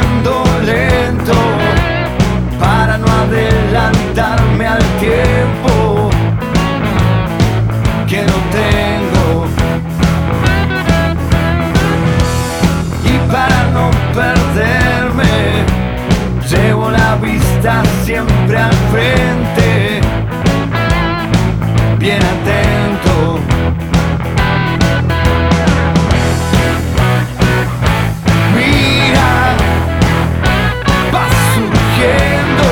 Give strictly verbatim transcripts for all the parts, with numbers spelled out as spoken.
caminando lento para no adelantarme al tiempo que no tengo, y para no perderme llevo la vista siempre al frente, bien atento. Mira, va surgiendo,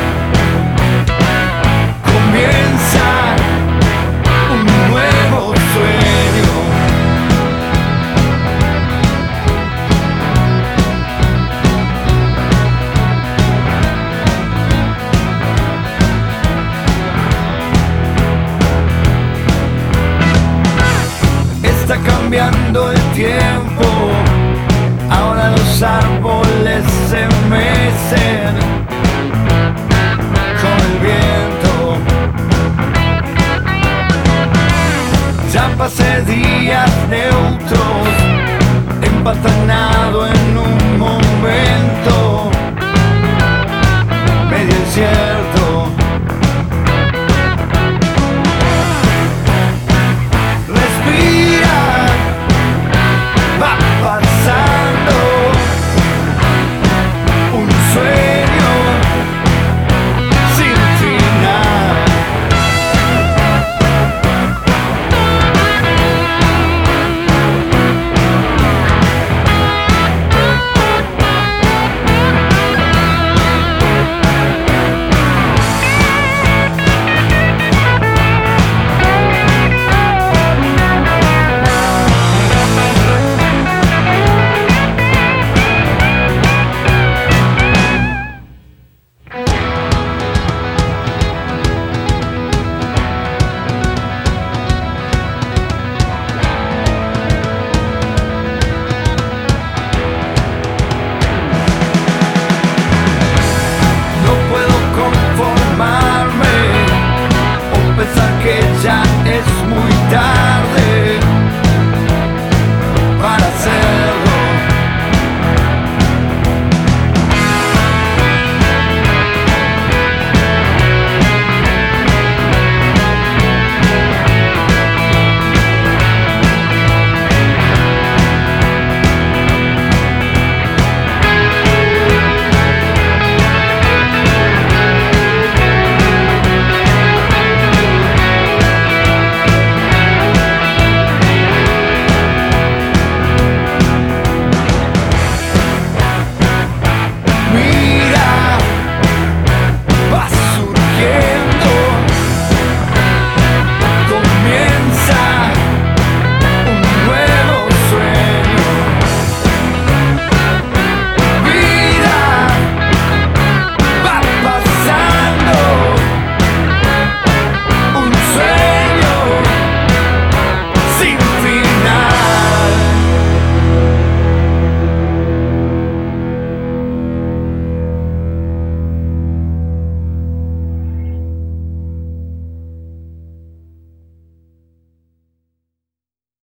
comienza un nuevo sueño. Está cambiando el tiempo, ahora los árboles se mecen con el viento. Ya pasé días neutros, empantanado en un momento.